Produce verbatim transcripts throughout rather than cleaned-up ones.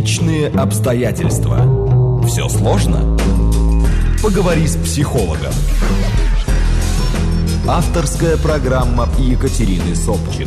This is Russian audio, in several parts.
Личные обстоятельства. Все сложно? Поговори с психологом. Авторская программа Екатерины Собчик.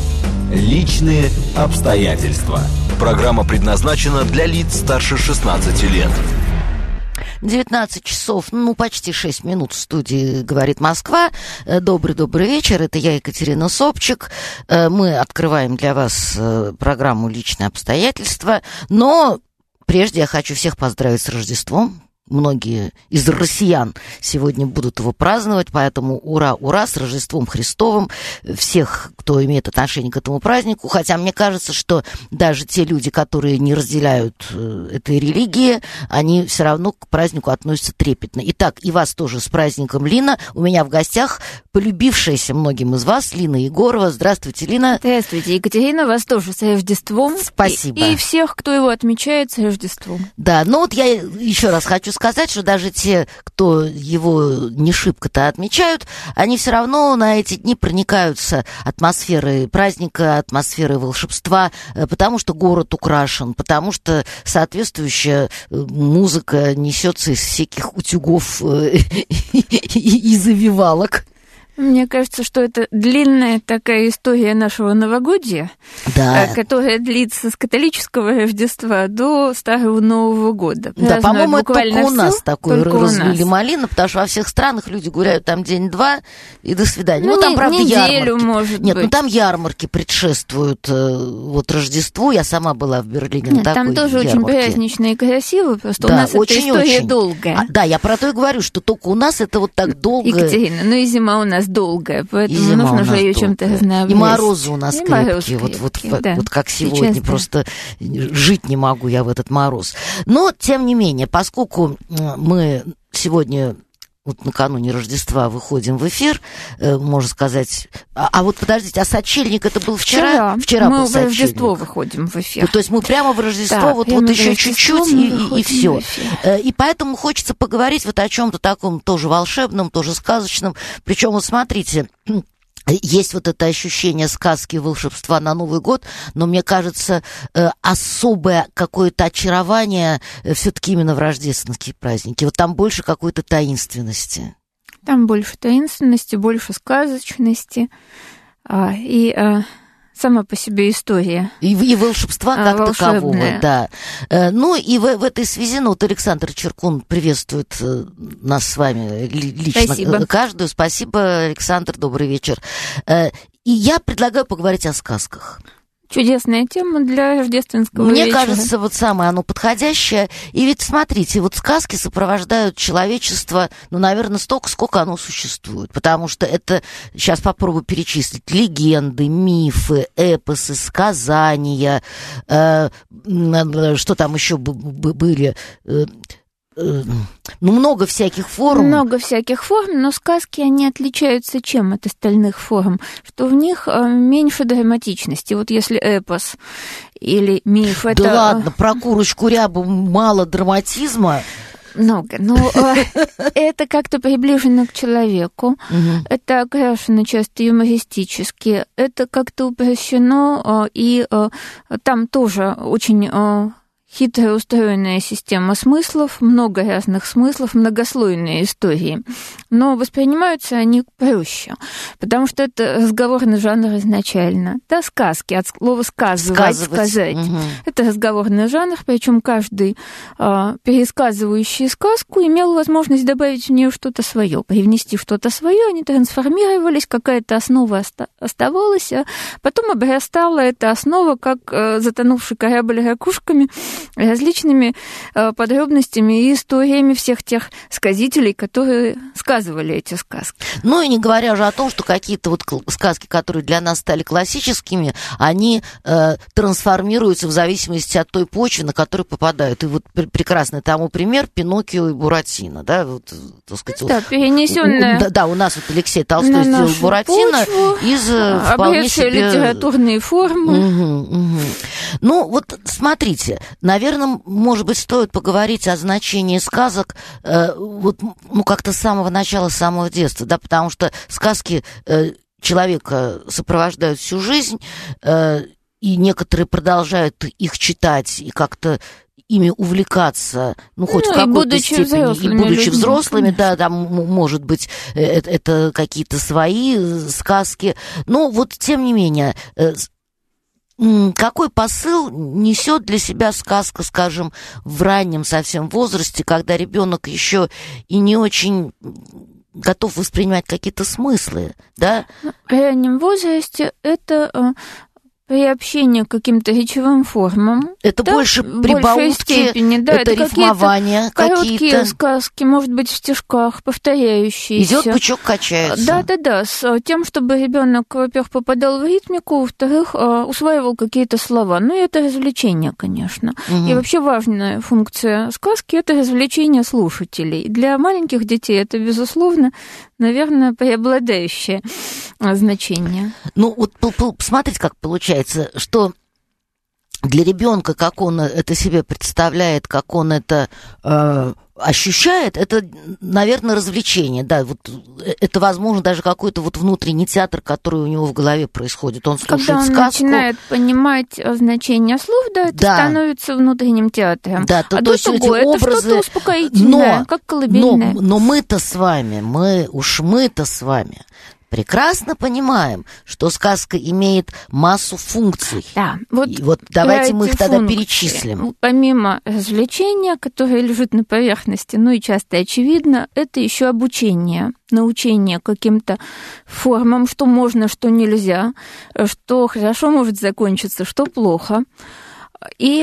Личные обстоятельства. Программа предназначена для лиц старше шестнадцати лет. девятнадцать часов, ну, почти шесть минут в студии «Говорит Москва». Добрый-добрый вечер, это я, Екатерина Собчик. Мы открываем для вас программу «Личные обстоятельства». Но прежде я хочу всех поздравить с Рождеством. Многие из россиян сегодня будут его праздновать, поэтому ура, ура, с Рождеством Христовым всех, кто имеет отношение к этому празднику. Хотя мне кажется, что даже те люди, которые не разделяют этой религии, они все равно к празднику относятся трепетно. Итак, и вас тоже с праздником, Лина. У меня в гостях полюбившаяся многим из вас Лина Егорова. Здравствуйте, Лина. Здравствуйте, Екатерина. Вас тоже с Рождеством. Спасибо. И, и всех, кто его отмечает, с Рождеством. Да, ну вот я еще раз хочу сказать, сказать, что даже те, кто его не шибко-то отмечают, они все равно на эти дни проникаются атмосферой праздника, атмосферой волшебства, потому что город украшен, потому что соответствующая музыка несется из всяких утюгов и завивалок. Мне кажется, что это длинная такая история нашего новогодия, да. которая длится с католического Рождества до Старого Нового года. Да, по-моему, это только у нас все, такое разлили малину, потому что во всех странах люди гуляют там день-два и до свидания. Ну, ну там, правда, неделю, ярмарки. Может Нет, быть. ну там ярмарки предшествуют вот Рождеству. Я сама была в Берлине Нет, на такой там тоже ярмарке. Очень празднично и красиво, просто да, у нас очень, эта история очень. долгая. А, да, я про то и говорю, что только у нас это вот так долго. Екатерина, ну и зима у нас долгая, поэтому нужно же ее чем-то разнообразить. И морозы у нас и крепкие, мороз вот, крепкие, вот, да. вот как сегодня, Сейчас, просто да. Жить не могу я в этот мороз. Но, тем не менее, поскольку мы сегодня... Вот накануне Рождества выходим в эфир, э, можно сказать... А, а вот подождите, а сочельник это был вчера? Вчера. Вчера мы был в сочельник. Рождество выходим в эфир. Ну, то есть мы прямо в Рождество, да, вот, вот еще чуть-чуть, и, и, и все. Э, и поэтому хочется поговорить вот о чем-то таком тоже волшебном, тоже сказочном. Причем, вот смотрите... Есть вот это ощущение сказки, волшебства на Новый год, но мне кажется, особое какое-то очарование все-таки именно в рождественские праздники. Вот там больше какой-то таинственности. Там больше таинственности, больше сказочности и сама по себе история. И, и волшебства как волшебная. Такового, да. Ну и в, в этой связи, ну вот Александр Черкун приветствует нас с вами лично. Спасибо. Каждую. Спасибо, Александр, добрый вечер. И я предлагаю поговорить о сказках. Чудесная тема для рождественского Мне вечера. кажется, вот самое оно подходящее. И ведь, смотрите, вот сказки сопровождают человечество, ну, наверное, столько, сколько оно существует. Потому что это, сейчас попробую перечислить, легенды, мифы, эпосы, сказания, э, что там еще были... Э, Ну, много всяких форм. Много всяких форм, но сказки, они отличаются чем от остальных форм? Что в них меньше драматичности. Вот если эпос или миф... Да это... ладно, про курочку рябу мало драматизма. Много, но это как-то приближено к человеку, это окрашено часто юмористически, это как-то упрощено, и там тоже очень... хитро устроенная система смыслов, много разных смыслов, многослойные истории. Но воспринимаются они проще, потому что это разговорный жанр изначально. Да, сказки, от слова «сказывать», Сказывать. «сказать». Угу. Это разговорный жанр, причем каждый а, пересказывающий сказку имел возможность добавить в нее что-то свое, привнести что-то свое, они трансформировались, какая-то основа оста- оставалась, а потом обрастала эта основа, как а, затонувший корабль ракушками, различными э, подробностями и историями всех тех сказителей, которые сказывали эти сказки. Ну и не говоря уже о том, что какие-то вот сказки, которые для нас стали классическими, они э, трансформируются в зависимости от той почвы, на которую попадают. И вот прекрасный тому пример Пиноккио и Буратино, да, вот, так сказать, да, перенесённая. Да, да, у нас вот Алексей Толстой сделал Буратино из вполне себе литературные формы. Угу, угу. Ну вот смотрите. Наверное, может быть, стоит поговорить о значении сказок э, вот, ну, как-то с самого начала, с самого детства, да, потому что сказки э, человека сопровождают всю жизнь, э, и некоторые продолжают их читать и как-то ими увлекаться, ну, хоть ну, в какой-то степени, и будучи людьми. взрослыми, да, там, может быть, это, это какие-то свои сказки, но вот, тем не менее, какой посыл несет для себя сказка, скажем, в раннем совсем возрасте, когда ребенок еще и не очень готов воспринимать какие-то смыслы, да? В раннем возрасте это приобщение к каким-то речевым формам. Это да, больше прибаутки, степени, да, это, это рифмования какие-то. Короткие сказки, может быть, в стишках, повторяющиеся. Идет пучок, качается. Да-да-да, с тем, чтобы ребенок, во-первых, попадал в ритмику, во-вторых, усваивал какие-то слова. Ну, и это развлечение, конечно. Угу. И вообще важная функция сказки – это развлечение слушателей. Для маленьких детей это, безусловно, наверное, преобладающее значение. Ну, вот посмотрите, как получается, что для ребенка, как он это себе представляет, как он это э, ощущает, это, наверное, развлечение, да, вот это, возможно, даже какой-то вот внутренний театр, который у него в голове происходит. Он слушает Когда он сказку. начинает понимать значение слов, да, это да. становится внутренним театром. Да, то, а то есть другое, эти образы... это что-то успокоительное, но, как колыбельное. Но, но мы-то с вами, мы, уж мы-то с вами прекрасно понимаем, что сказка имеет массу функций. Да, вот, и вот давайте мы их тогда функции, перечислим. Помимо развлечения, которое лежит на поверхности, ну и часто очевидно, это еще обучение, научение каким-то формам, что можно, что нельзя, что хорошо может закончиться, что плохо. И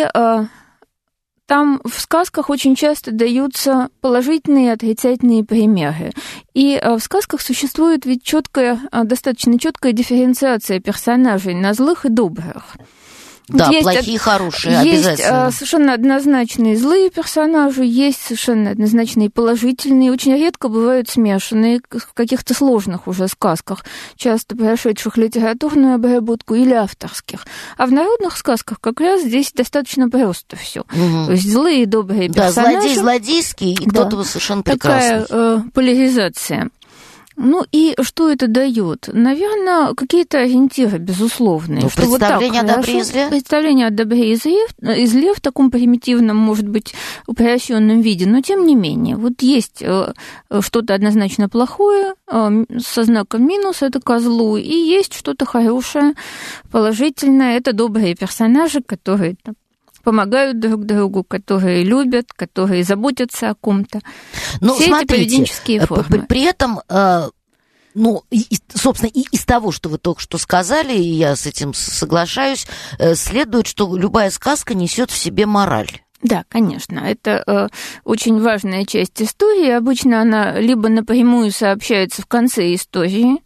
там в сказках очень часто даются положительные и отрицательные примеры. И в сказках существует ведь четкая, достаточно четкая дифференциация персонажей на злых и добрых. Да, есть, плохие и хорошие, есть обязательно. Есть совершенно однозначные злые персонажи, есть совершенно однозначные положительные, очень редко бывают смешанные в каких-то сложных уже сказках, часто прошедших литературную обработку или авторских. А в народных сказках как раз здесь достаточно просто все. Угу. То есть злые и добрые персонажи. Да, злодей злодейский, и да, кто-то совершенно прекрасный. Такая э, поляризация. Ну и что это дает? Наверное, какие-то ориентиры, безусловные. Ну, что представление вот так, о добре и зле? Представление о добре и зле, и зле в таком примитивном, может быть, упрощенном виде, но тем не менее. Вот есть что-то однозначно плохое, со знаком минус, это ко злу, и есть что-то хорошее, положительное, это добрые персонажи, которые помогают друг другу, которые любят, которые заботятся о ком-то. Ну, все смотрите, эти поведенческие формы. При, при этом, э, ну, и, собственно, и из того, что вы только что сказали, и я с этим соглашаюсь, э, следует, что любая сказка несет в себе мораль. Да, конечно, это э, очень важная часть истории. Обычно она либо напрямую сообщается в конце истории,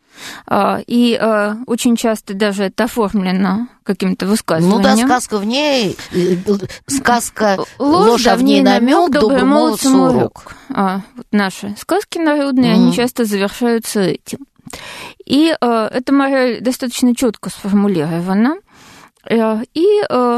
и э, очень часто даже это оформлено каким-то высказыванием. Ну да, сказка в ней, сказка ложь, ложь а в ней намек, добрый молодцу урок. А, вот наши сказки народные, mm-hmm. они часто завершаются этим. И э, эта мораль достаточно четко сформулирована. Э, и э,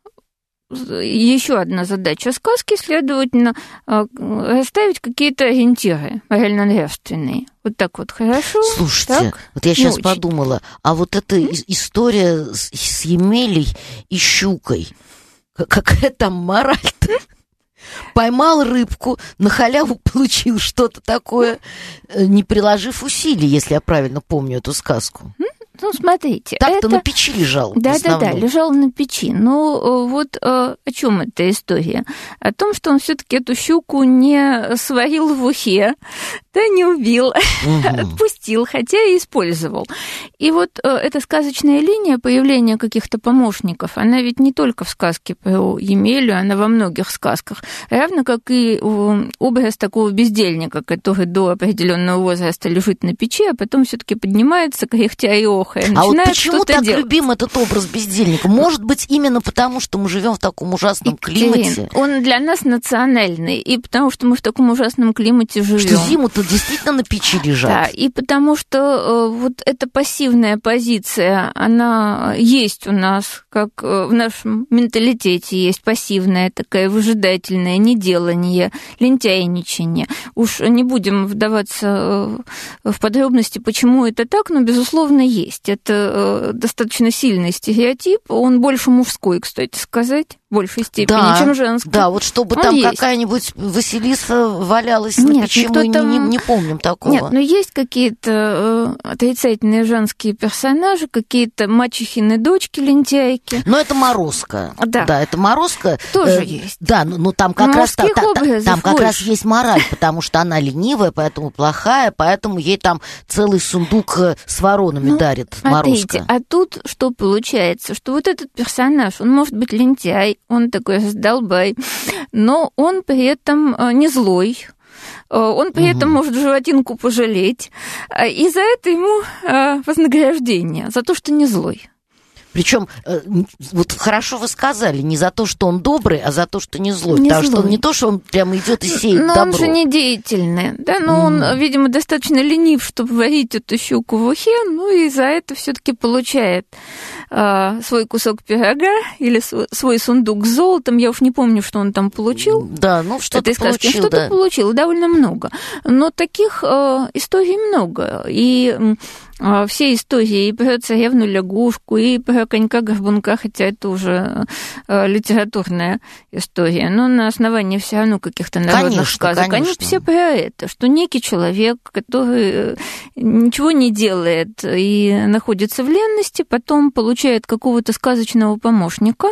еще одна задача сказки, следовательно, расставить какие-то ориентиры морально-нравственные. Вот так вот хорошо. Слушайте, так, вот я сейчас научно. подумала, а вот эта mm-hmm. история с, с Емелей и щукой, какая там мораль-то? Поймал рыбку, на халяву получил что-то такое, не приложив усилий, если я правильно помню эту сказку. Ну, смотрите. Так-то это... на печи лежал. Да-да-да, лежал на печи. Но вот о чем эта история? О том, что он все-таки эту щуку не сварил в ухе, да не убил, угу. отпустил, хотя и использовал. И вот эта сказочная линия появления каких-то помощников, она ведь не только в сказке про Емелю, она во многих сказках. Равно как и образ такого бездельника, который до определенного возраста лежит на печи, а потом все-таки поднимается, кряхтя и охая. А вот почему так делать? Любим этот образ бездельника? Может быть, именно потому, что мы живем в таком ужасном климате? Он для нас национальный, и потому что мы в таком ужасном климате живем. Что зиму-то что действительно на печи лежат. Да, и потому что э, вот эта пассивная позиция, она есть у нас, как э, в нашем менталитете есть пассивная такая выжидательное неделание, лентяйничание. Уж не будем вдаваться э, в подробности, почему это так, но, безусловно, есть. Это э, достаточно сильный стереотип, он больше мужской, кстати сказать, в большей степени, да, чем женский. Да, вот чтобы он там есть. Какая-нибудь Василиса валялась Нет, на печи, мы там... не, не помним такого. Нет, но есть какие-то э, отрицательные женские персонажи, какие-то мачехины дочки, лентяйки. Но это Морозко. Да. Да, это Морозко. Тоже э, есть. Да, ну, ну там как раз, та, та, там как больше. раз есть мораль, потому что она ленивая, поэтому плохая, поэтому ей там целый сундук с воронами ну, дарит Морозко. Смотрите, а тут что получается? Что вот этот персонаж, он может быть лентяй, он такой раздолбай, но он при этом не злой. Он при угу. этом может животинку пожалеть, и за это ему вознаграждение, за то, что не злой. Причем, вот хорошо вы сказали, не за то, что он добрый, а за то, что не злой. Не потому злой. что он не то, что он прямо идет и сеет но добро. Но он же не деятельный, да, но mm. он, видимо, достаточно ленив, чтобы варить эту щуку в ухе, ну и за это все-таки получает э, свой кусок пирога или свой, свой сундук с золотом. Я уж не помню, что он там получил. Да, ну что-то получил, Что-то да. получил, довольно много. Но таких э, историй много. И э, все истории и про царевну лягушку, и про конька-горбунка, хотя это уже э, литературная история, но на основании все равно каких-то народных конечно, сказок. конечно. Они все про это, что некий человек, который ничего не делает и находится в ленности, потом получает какого-то сказочного помощника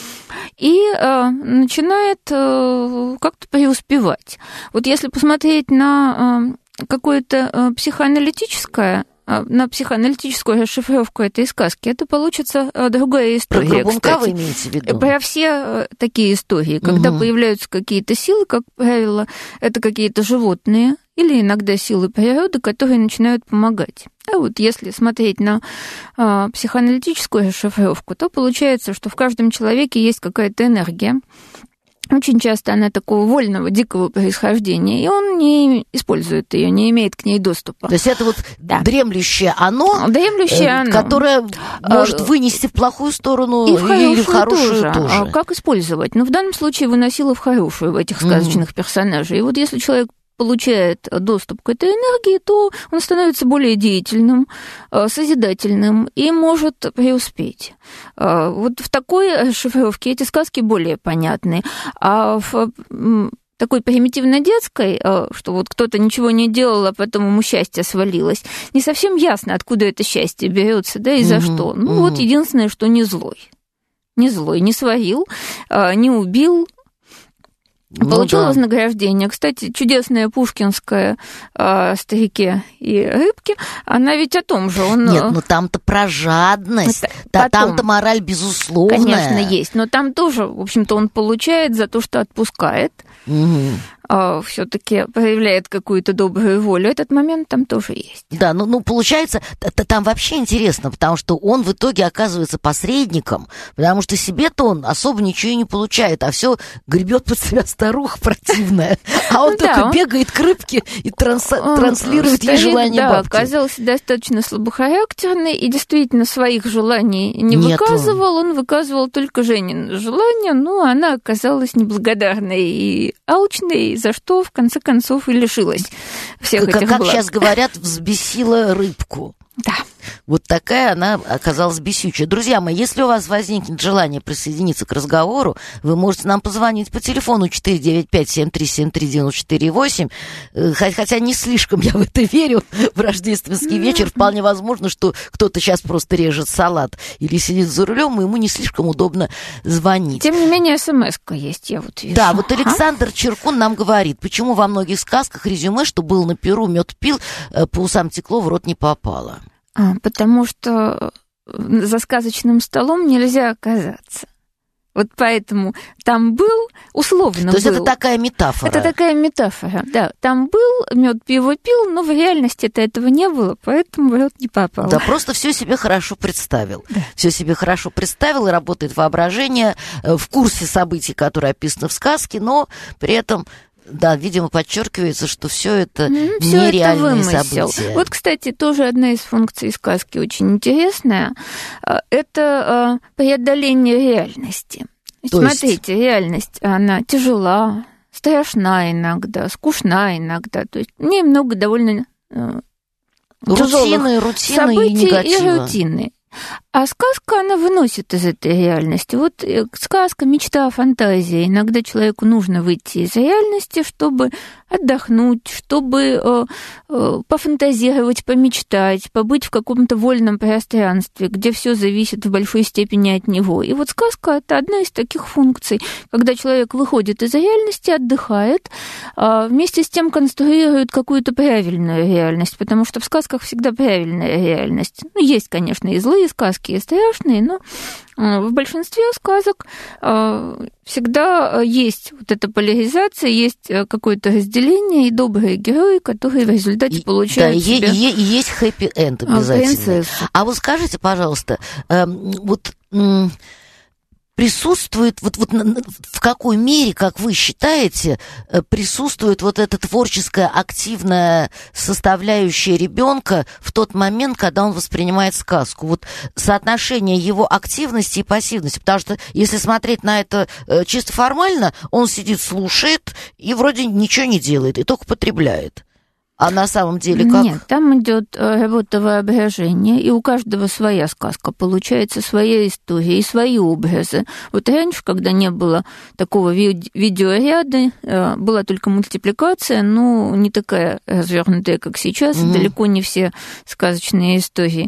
и э, начинает э, как-то преуспевать. Вот если посмотреть на э, какое-то э, психоаналитическое на психоаналитическую расшифровку этой сказки, это получится другая история. Про Горбунка вы имеете в виду? Про все такие истории, когда угу. появляются какие-то силы, как правило, это какие-то животные или иногда силы природы, которые начинают помогать. А вот если смотреть на а, психоаналитическую расшифровку, то получается, что в каждом человеке есть какая-то энергия. Очень часто она такого вольного, дикого происхождения, и он не использует ее, не имеет к ней доступа. То есть это вот да. дремлющее оно, дремлющее э, оно, которое может вынести в плохую сторону и в хорошую, или в хорошую тоже. тоже. А как использовать? Ну, в данном случае выносила в хорошую в этих сказочных mm-hmm. персонажей. И вот если человек получает доступ к этой энергии, то он становится более деятельным, созидательным и может преуспеть. Вот в такой расшифровке эти сказки более понятны. А в такой примитивно-детской, что вот кто-то ничего не делал, а потом ему счастье свалилось, не совсем ясно, откуда это счастье берется, да, и за mm-hmm. что. Ну, mm-hmm. вот единственное, что не злой. Не злой, не свалил, не убил, получил ну, да. вознаграждение. Кстати, чудесная пушкинская о старике и рыбке, она ведь о том же. Он... Нет, ну там-то про жадность, да, там-то мораль безусловная. Конечно, есть, но там тоже, в общем-то, он получает за то, что отпускает. Угу. Все-таки проявляет какую-то добрую волю. Этот момент там тоже есть. Да, ну, ну получается, там вообще интересно, потому что он в итоге оказывается посредником, потому что себе-то он особо ничего и не получает, а все гребет под себя старуха противная, а он только бегает к рыбке и транслирует ей желание бабки. Да, оказался достаточно слабохарактерный и действительно своих желаний не выказывал, он выказывал только Женины желания, но она оказалась неблагодарной и алчной, за что, в конце концов, и лишилась всех как, этих как благ. Как сейчас говорят, взбесила рыбку. Да. Вот такая она оказалась бесючая. Друзья мои, если у вас возникнет желание присоединиться к разговору, вы можете нам позвонить по телефону четыре девять пять семь три семь три девять четыре восемь. Хотя не слишком я в это верю, в рождественский вечер. Вполне возможно, что кто-то сейчас просто режет салат или сидит за рулем, и ему не слишком удобно звонить. Тем не менее, смс-ка есть, я вот вижу. Да, вот Александр а? Черкун нам говорит, почему во многих сказках резюме, что был на перу, мед пил, по усам текло, в рот не попало. А, потому что за сказочным столом нельзя оказаться. Вот поэтому там был, условно был. То есть это такая метафора. Это такая метафора, да. Там был, мед пиво пил, но в реальности-то этого не было, поэтому в рот не попало. Да, просто все себе хорошо представил. Да. Все себе хорошо представил, и работает воображение в курсе событий, которые описаны в сказке, но при этом Да, видимо, подчеркивается, что все это mm, всё нереальные это события. Вот, кстати, тоже одна из функций сказки очень интересная. Это преодоление реальности. То Смотрите, есть... реальность, она тяжела, страшна иногда, скучна иногда. То есть в ней много довольно рутины, рутины событий и негатива. И рутины. А сказка, она выносит из этой реальности. Вот сказка, мечта, фантазия. Иногда человеку нужно выйти из реальности, чтобы отдохнуть, чтобы э, э, пофантазировать, помечтать, побыть в каком-то вольном пространстве, где все зависит в большой степени от него. И вот сказка – это одна из таких функций, когда человек выходит из реальности, отдыхает, э, вместе с тем конструирует какую-то правильную реальность, потому что в сказках всегда правильная реальность. Ну, есть, конечно, и злые сказки, и страшные, но в большинстве сказок всегда есть вот эта поляризация, есть какое-то разделение, и добрые герои, которые в результате и, получают да, себе... И, и, и есть хэппи-энд обязательно. Принцессу. А вот скажите, пожалуйста, э, вот... Э, присутствует, вот, вот в какой мере, как вы считаете, присутствует вот эта творческая, активная составляющая ребенка в тот момент, когда он воспринимает сказку? Вот соотношение его активности и пассивности. Потому что, если смотреть на это чисто формально, он сидит, слушает и вроде ничего не делает, и только потребляет. А на самом деле как? Нет, там идет работа воображения, и у каждого своя сказка, получается своя история и свои образы. Вот раньше, когда не было такого ви- видеоряда, была только мультипликация, но не такая развернутая, как сейчас. Mm-hmm. Далеко не все сказочные истории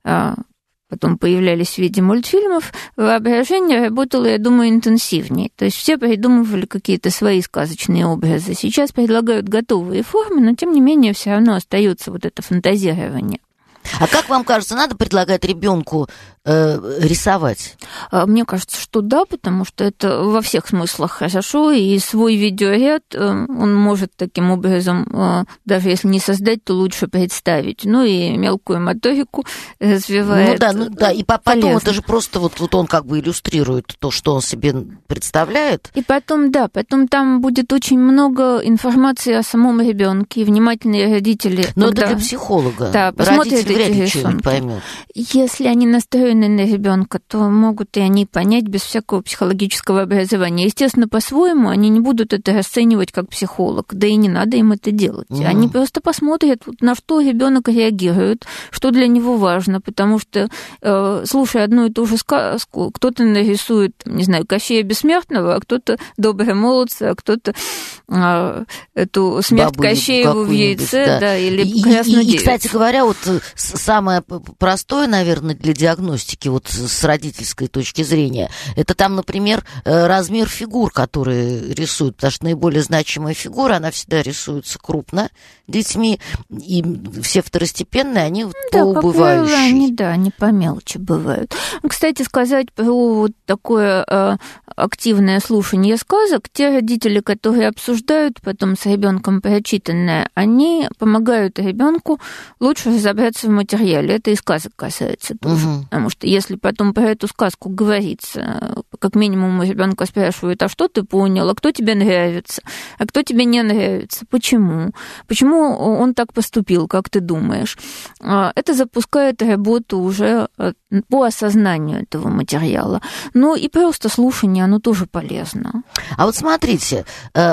потом появлялись в виде мультфильмов, воображение работало, я думаю, интенсивнее. То есть все придумывали какие-то свои сказочные образы. Сейчас предлагают готовые формы, но, тем не менее, все равно остается вот это фантазирование. А как вам кажется, надо предлагать ребенку э, рисовать? Мне кажется, что да, потому что это во всех смыслах хорошо, и свой видеоряд он может таким образом, даже если не создать, то лучше представить. Ну и мелкую моторику развивает. Ну да, ну да, и потом полезно. Это же просто вот, вот он как бы иллюстрирует то, что он себе представляет. И потом, да, потом там будет очень много информации о самом ребенке, и внимательные родители. Но когда... это для психолога. Да, посмотрят вряд ли что-нибудь поймет. Если они настроены на ребенка, то могут и они понять без всякого психологического образования. Естественно, по-своему они не будут это расценивать как психолог, да и не надо им это делать. Mm. Они просто посмотрят, на что ребенок реагирует, что для него важно, потому что, э, слушая одну и ту же сказку, кто-то нарисует, не знаю, Кощея Бессмертного, а кто-то добрый молодца, а кто-то э, эту смерть Бабу Кощееву в яйце, да, да или и, красную и, и, кстати говоря, вот самое простое, наверное, для диагностики вот с родительской точки зрения, это там, например, размер фигур, которые рисуют, потому что наиболее значимая фигура, она всегда рисуется крупно детьми, и все второстепенные, они вот да, поубывающие. Как правило, они, да, они по мелочи бывают. Кстати, сказать про вот такое э, активное слушание сказок, те родители, которые обсуждают потом с ребенком прочитанное, они помогают ребенку лучше разобраться в материале. Это и сказок касается тоже. Угу. Потому что если потом про эту сказку говорится, как минимум у ребенка спрашивают, а что ты понял, а кто тебе нравится, а кто тебе не нравится, почему, почему он так поступил, как ты думаешь. Это запускает работу уже по осознанию этого материала. Ну и просто слушание, оно тоже полезно. А вот смотрите,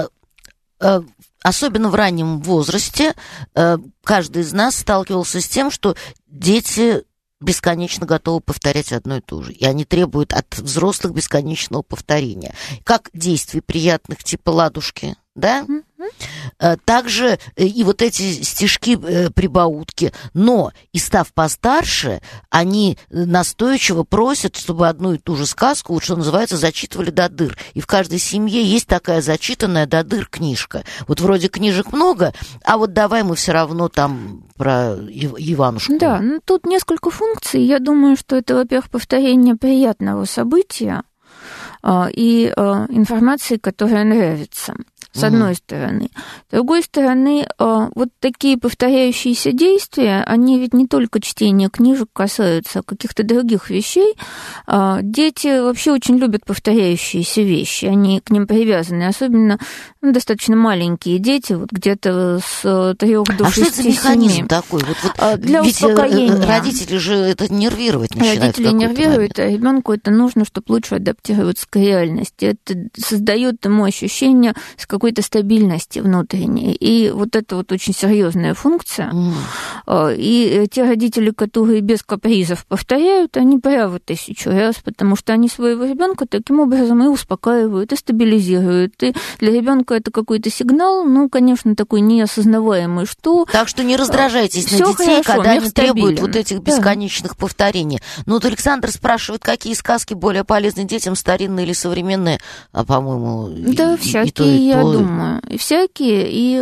особенно в раннем возрасте каждый из нас сталкивался с тем, что дети бесконечно готовы повторять одно и то же. И они требуют от взрослых бесконечного повторения. Как действий приятных, типа ладушки, да? Mm-hmm. Также и вот эти стишки-прибаутки. Но, и став постарше, они настойчиво просят, чтобы одну и ту же сказку, вот что называется, зачитывали до дыр. И в каждой семье есть такая зачитанная до дыр книжка. Вот вроде книжек много, а вот давай мы все равно там про Иванушку. Да, ну тут несколько функций. Я думаю, что это, во-первых, повторение приятного события и информации, которая нравится. с одной стороны. С другой стороны, вот такие повторяющиеся действия, они ведь не только чтения книжек касаются, а каких-то других вещей. Дети вообще очень любят повторяющиеся вещи, они к ним привязаны, особенно ну, достаточно маленькие дети, вот где-то с трех до а шести. А что это за механизм такой? Вот, вот, Для ведь успокоения. Родители же это нервировать начинают. Родители нервируют, а ребенку это нужно, чтобы лучше адаптироваться к реальности. Это создает ему ощущение с какой-то стабильности внутренней. И вот это вот очень серьезная функция. Mm. И те родители, которые без капризов повторяют, они правы тысячу раз, потому что они своего ребенка таким образом и успокаивают, и стабилизируют. И для ребенка это какой-то сигнал, ну, конечно, такой неосознаваемый, что... Так что не раздражайтесь на детей, хорошо, когда они требуют вот этих бесконечных да. повторений. Ну, вот Александр спрашивает, какие сказки более полезны детям, старинные или современные? А, по-моему, да, и, всякие, и то, и я то. думаю. И всякие. И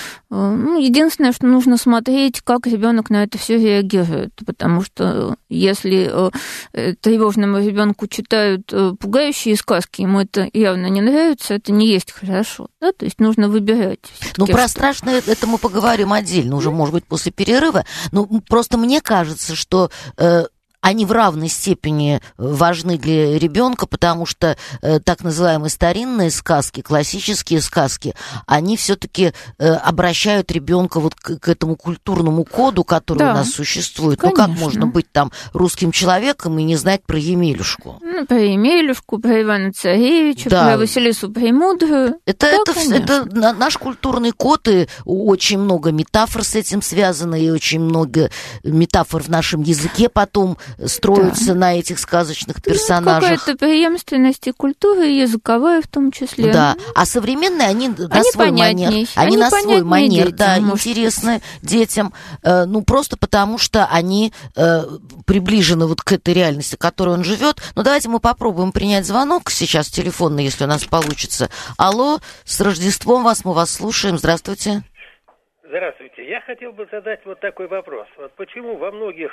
ну, единственное, что нужно смотреть, как ребенок на это все реагирует. Потому что если тревожному ребенку читают пугающие сказки, ему это явно не нравится, это не есть хорошо. Да? То есть нужно выбирать. Ну, про страшное это мы поговорим отдельно, уже, может быть, после перерыва. Ну, просто мне кажется, что... Э, они в равной степени важны для ребенка, потому что э, так называемые старинные сказки, классические сказки, они все-таки э, обращают ребенка вот к, к этому культурному коду, который да, у нас существует. Конечно. Ну, как можно быть там русским человеком и не знать про Емелюшку? Ну, про Емелюшку, про Ивана Царевича, да. про Василису Премудрую. Это, да, это, это наш культурный код, и очень много метафор с этим связано, и очень много метафор в нашем языке потом строятся да. на этих сказочных персонажах. Ну, какая-то преемственность и культуры, и языковая в том числе. Да, а современные, они, они на свой манер. Они, они на свой манер, детям, да, может интересны быть. детям. Э, ну, просто потому, что они э, приближены вот к этой реальности, в которой он живет. Ну, давайте мы попробуем принять звонок сейчас телефонный, если у нас получится. Алло, с Рождеством вас, мы вас слушаем. Здравствуйте. Здравствуйте. Я хотел бы задать вот такой вопрос. Вот почему во многих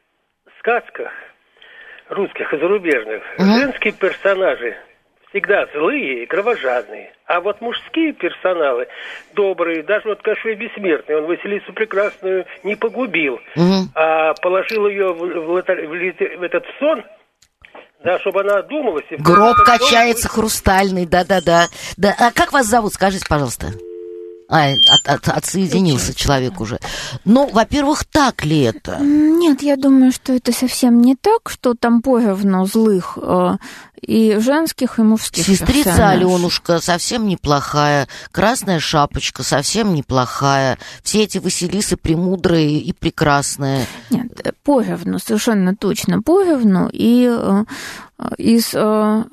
сказках русских и зарубежных угу. женские персонажи всегда злые и кровожадные, а вот мужские персонажи добрые, даже вот Кощей Бессмертный, он Василису Прекрасную не погубил, угу. а положил ее в, в, в, в этот сон, да, чтобы она одумалась. И гроб качается сон... хрустальный, да-да-да. Да. А как вас зовут, скажите, пожалуйста? А, от, от, отсоединился Очень. человек уже. Ну, во-первых, так ли это? Нет, я думаю, что это совсем не так, что там поровну злых э, и женских, и мужских Сестрица персонажей. Аленушка совсем неплохая, Красная Шапочка совсем неплохая, все эти Василисы премудрые и прекрасные. Нет, поровну, совершенно точно поровну, и э, из... Э,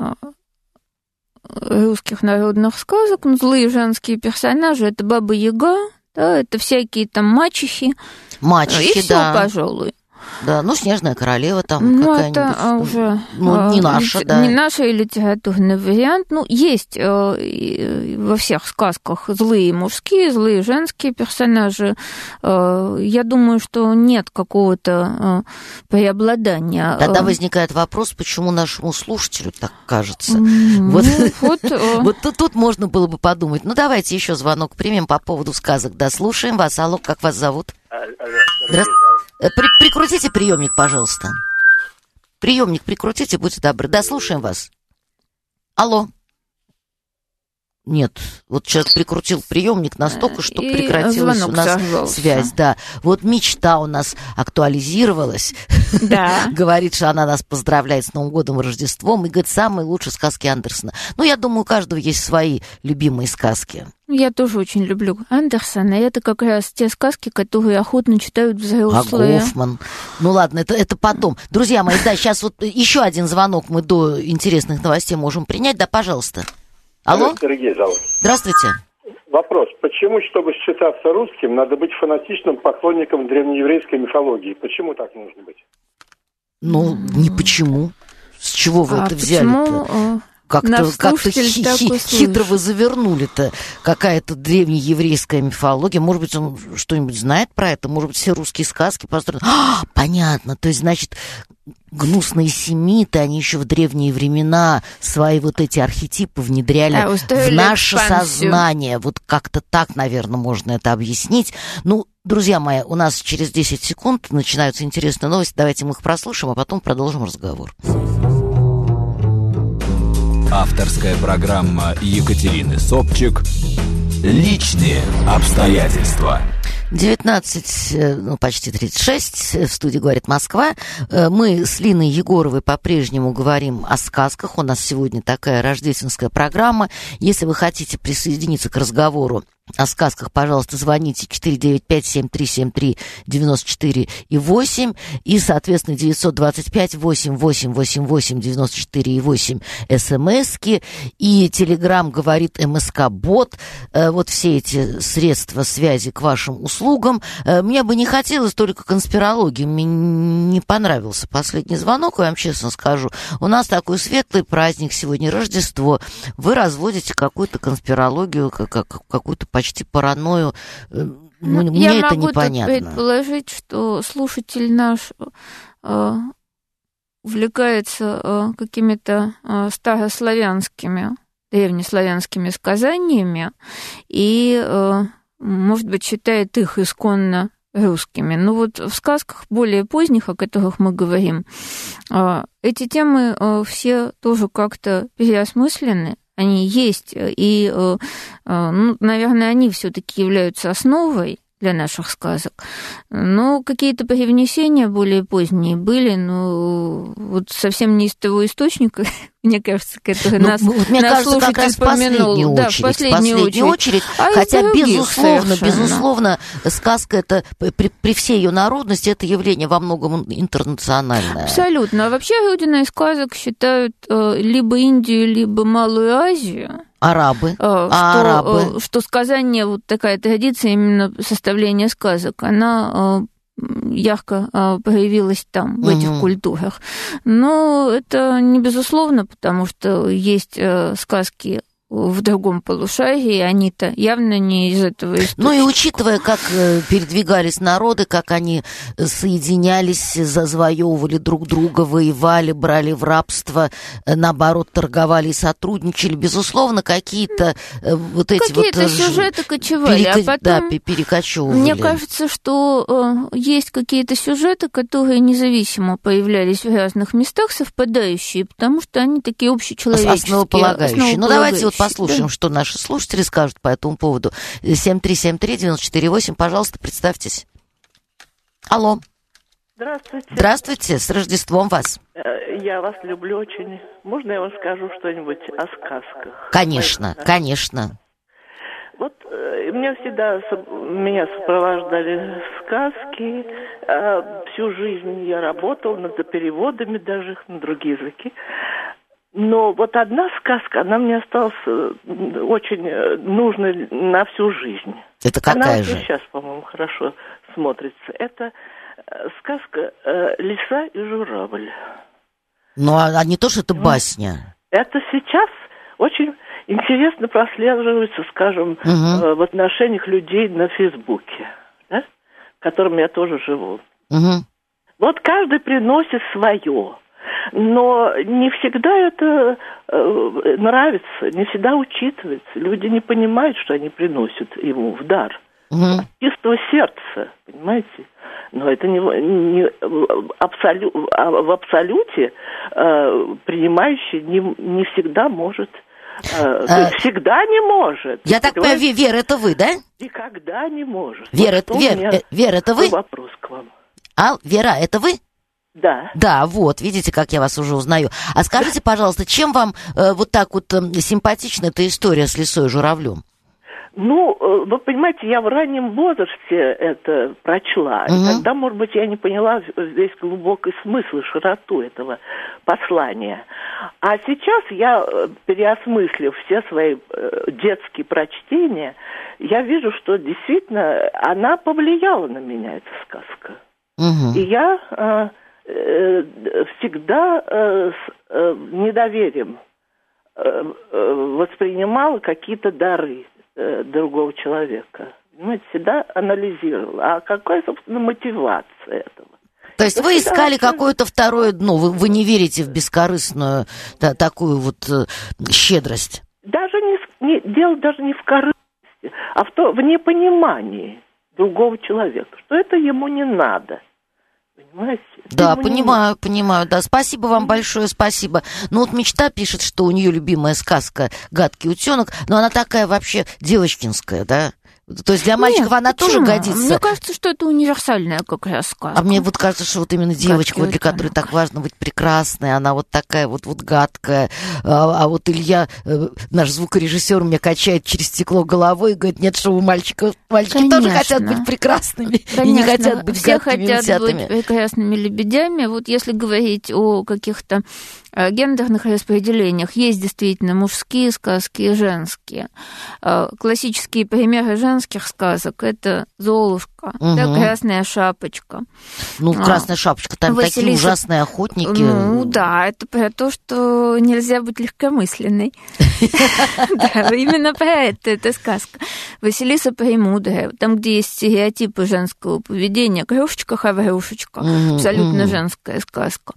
русских народных сказок, ну, злые женские персонажи, это Баба Яга, да, это всякие там мачехи. Мачехи, и да. всё, пожалуй. Да, ну, Снежная королева там ну, какая-нибудь. Это уже ну, не наша, лит... да. Не наш литературный вариант. Ну, есть э, во всех сказках злые мужские, злые женские персонажи. Э, я думаю, что нет какого-то э, преобладания. Тогда возникает вопрос, почему нашему слушателю так кажется. Mm-hmm. Вот, вот, э... вот тут, тут можно было бы подумать. Ну, давайте еще звонок примем по поводу сказок. Да, слушаем вас. Алло, как вас зовут? Здравствуйте. При, прикрутите приемник, пожалуйста. Приемник прикрутите, будьте добры. Да, слушаем вас. Алло. Нет, вот сейчас прикрутил приемник настолько, что и прекратилась у нас сорвался. связь. Да, вот мечта у нас актуализировалась. Да. Говорит, что она нас поздравляет с Новым годом и Рождеством. И говорит, самые лучшие сказки Андерсона. Ну, я думаю, у каждого есть свои любимые сказки. Я тоже очень люблю Андерсона. И это как раз те сказки, которые охотно читают взрослые. А Гофман. Ну ладно, это, это потом. Друзья мои, да, сейчас вот еще один звонок мы до интересных новостей можем принять. Да, пожалуйста. Алло? Сергей зовут. Здравствуйте. Вопрос. Почему, чтобы считаться русским, надо быть фанатичным поклонником древнееврейской мифологии? Почему так нужно быть? Ну, не почему. С чего вы а это взяли-то? Почему? как-то, как-то хи- хи- хитро вы завернули-то. Какая-то древнееврейская мифология. Может быть, он что-нибудь знает про это? Может быть, все русские сказки построены? А, понятно. То есть, значит, гнусные семиты, они еще в древние времена свои вот эти архетипы внедряли а, в наше экспансию. Сознание. Вот как-то так, наверное, можно это объяснить. Ну, друзья мои, у нас через десять секунд начинаются интересные новости. Давайте мы их прослушаем, а потом продолжим разговор. Авторская программа Екатерины Собчик «Личные обстоятельства». девятнадцать, ну, почти тридцать шесть, в студии «Говорит Москва». Мы с Линой Егоровой по-прежнему говорим о сказках. У нас сегодня такая рождественская программа. Если вы хотите присоединиться к разговору о сказках, пожалуйста, звоните четыре девять пять семь три семь три девять четыре и восемь и, соответственно, девятьсот двадцать пять восемь восемь восемь восемь девяносто четыре и восемь смски и Телеграм говорит МСК-бот. Вот все эти средства связи к вашим услугам. Мне бы не хотелось только конспирологии. Мне не понравился последний звонок, я вам честно скажу. У нас такой светлый праздник сегодня, Рождество. Вы разводите какую-то конспирологию, какую-то почти паранойю. Ну, мне я это могу непонятно. Тут предположить, что слушатель наш э, увлекается э, какими-то э, старославянскими, древнеславянскими сказаниями и, э, может быть, считает их исконно русскими. Но вот в сказках более поздних, о которых мы говорим, э, эти темы э, все тоже как-то переосмыслены. Они есть, и, ну, наверное, они все-таки являются основой для наших сказок. Но какие-то привнесения более поздние были, но вот совсем не из того источника, мне кажется, который ну, нас, мне нас кажется, как раз помянул. В да, очередь, в последнюю, последнюю очередь. очередь а хотя, безусловно, совершенно. безусловно, сказка это при, при всей ее народности, это явление во многом интернациональное. Абсолютно. А вообще родиной сказок считают либо Индию, либо Малую Азию. Арабы. Что, а арабы. Что сказание, вот такая традиция именно составления сказок, она ярко проявилась там, в угу. этих культурах. Но это не безусловно, потому что есть сказки в другом полушарии, они-то явно не из этого источника. Ну и учитывая, как передвигались народы, как они соединялись, завоевывали друг друга, воевали, брали в рабство, наоборот, торговали и сотрудничали, безусловно, какие-то вот эти какие-то вот... сюжеты кочевали, перека... а потом... Да, перекочевывали. Мне кажется, что э, есть какие-то сюжеты, которые независимо появлялись в разных местах, совпадающие, потому что они такие общечеловеческие. Основополагающие. основополагающие. Ну, давайте вот послушаем, да. что наши слушатели скажут по этому поводу. семь три семь три девять четыре восемь, пожалуйста, представьтесь. Алло. Здравствуйте. Здравствуйте, с Рождеством вас. Я вас люблю очень. Можно я вам скажу что-нибудь о сказках? Конечно, конечно. Вот э, меня всегда, меня сопровождали сказки. Э, всю жизнь я работала над переводами даже на другие языки. Но вот одна сказка, она мне осталась очень нужной на всю жизнь. Это какая она же? Она сейчас, по-моему, хорошо смотрится. Это сказка «Лиса и журавль». Ну, а не то, что это басня. Это сейчас очень интересно прослеживается, скажем, угу. в отношениях людей на Фейсбуке, да? В котором я тоже живу. Угу. Вот каждый приносит свое. Но не всегда это э, нравится, не всегда учитывается. Люди не понимают, что они приносят ему в дар. Угу. От чистого сердца, понимаете? Но это не, не абсолю, в абсолюте э, принимающий не, не всегда может. Э, а... Всегда не может. Я так понимаю, Вера, это вы, да? Никогда не может. Вера, вот Вера, э, Вера, это вы? Вопрос к вам. А, Вера, это вы? Да. Да, вот, видите, как я вас уже узнаю. А скажите, пожалуйста, чем вам э, вот так вот э, симпатична эта история с лисой и журавлем? Ну, вы понимаете, я в раннем возрасте это прочла. Угу. И тогда, может быть, я не поняла весь глубокий смысл и широту этого послания. А сейчас я, переосмыслив все свои детские прочтения, я вижу, что действительно она повлияла на меня, эта сказка. Угу. И я э, э, всегда э, с э, недоверием воспринимала какие-то дары другого человека. Понимаете, всегда анализировала. А какая, собственно, мотивация этого? То есть вы искали какое-то второе дно, вы, вы не верите в бескорыстную та, такую вот э, щедрость? Даже не, не, дело даже не в корыстности, а в, то, в непонимании другого человека, что это ему не надо. Понимаете? Да, понимаю, понимаю, да. Спасибо вам большое, спасибо. Ну вот Мечта пишет, что у нее любимая сказка «Гадкий утенок», но она такая вообще девочкинская, да? То есть для мальчиков Нет, она почему? тоже годится. Мне кажется, что это универсальная как раз сказка. А мне вот кажется, что вот именно девочка, вот, для которой так важно быть прекрасной, она вот такая вот, вот гадкая. А, а вот Илья, наш звукорежиссер, меня качает через стекло головой и говорит, нет, что у мальчиков, мальчики Конечно. тоже хотят быть прекрасными. Конечно. И не хотят быть Все гадкими хотят утятами. быть прекрасными лебедями. Вот если говорить о каких-то гендерных распределениях, есть действительно мужские сказки и женские. Классические примеры женских сказок — это «Золушка», угу. да, «Красная шапочка». Ну, «Красная шапочка», там Василиса... такие ужасные охотники. Ну, да, это про то, что нельзя быть легкомысленной. Да, именно про это эта сказка. Василиса Премудрая, там, где есть стереотипы женского поведения, «Крошечка-хаврушечка», абсолютно женская сказка.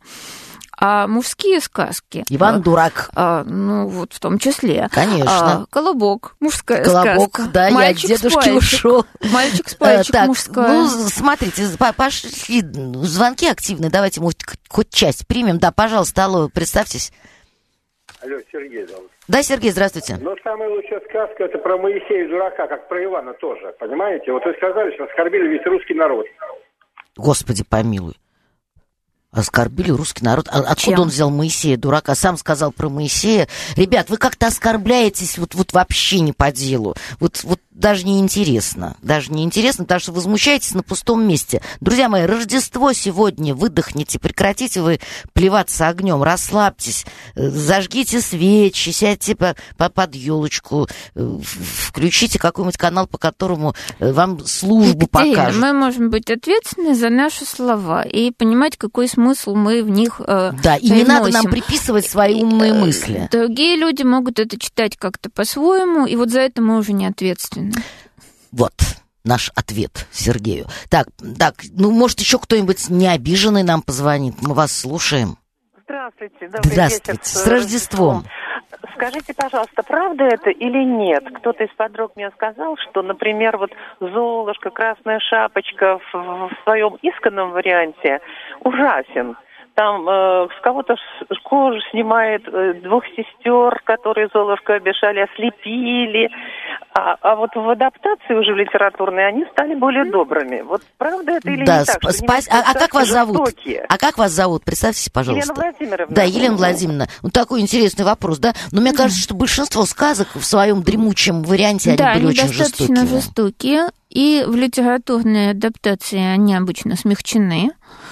А мужские сказки... Иван Дурак. А, ну, вот в том числе. Конечно. А, Колобок, мужская Колобок, сказка. да, Мальчик я от дедушки ушел. Мальчик с пальчик, так, мужская. Ну, смотрите, пошли звонки активные, давайте, может, хоть часть примем. Да, пожалуйста, алло, представьтесь. Алло, Сергей зовут. Да, Сергей, здравствуйте. Но самая лучшая сказка — это про Моисея дурака, как про Ивана тоже, понимаете? Вот вы сказали, что оскорбили весь русский народ. Господи помилуй. Оскорбили русский народ. А откуда Чем? он взял Моисея, дурака? Сам сказал про Моисея. Ребят, вы как-то оскорбляетесь вот, вот вообще не по делу. Вот, вот даже не интересно. Даже не интересно, потому что возмущаетесь на пустом месте. Друзья мои, Рождество сегодня. Выдохните, прекратите вы плеваться огнем, расслабьтесь, зажгите свечи, сядьте по, по, под елочку, включите какой-нибудь канал, по которому вам службу Екатерина, покажут. Мы можем быть ответственны за наши слова и понимать, какой смысл мы в них э, Да, и не надо нам приписывать свои умные мысли. Другие люди могут это читать как-то по-своему, и вот за это мы уже не ответственны. Вот наш ответ Сергею. Так, так, ну, может, еще кто-нибудь не обиженный нам позвонит. Мы вас слушаем. Здравствуйте. Добрый Здравствуйте. вечер. С Рождеством. Скажите, пожалуйста, правда это или нет? Кто-то из подруг мне сказал, что, например, вот «Золушка», «Красная шапочка» в, в своем исконном варианте ужасен. Там э, с кого-то с кожу снимает э, двух сестер, которые Золушку обещали, ослепили. А, а вот в адаптации уже в литературной они стали более добрыми. Вот правда это или да, не так? Сп- спас... а, а как вас зовут? А как вас зовут? Представьтесь, пожалуйста. Елена Владимировна. Да, Елена Владимировна. Ну, такой интересный вопрос, да? Но мне кажется, что большинство сказок в своем дремучем варианте, да, они были они очень жестокие. Да, они достаточно жестокие. И в литературной адаптации они обычно смягчены.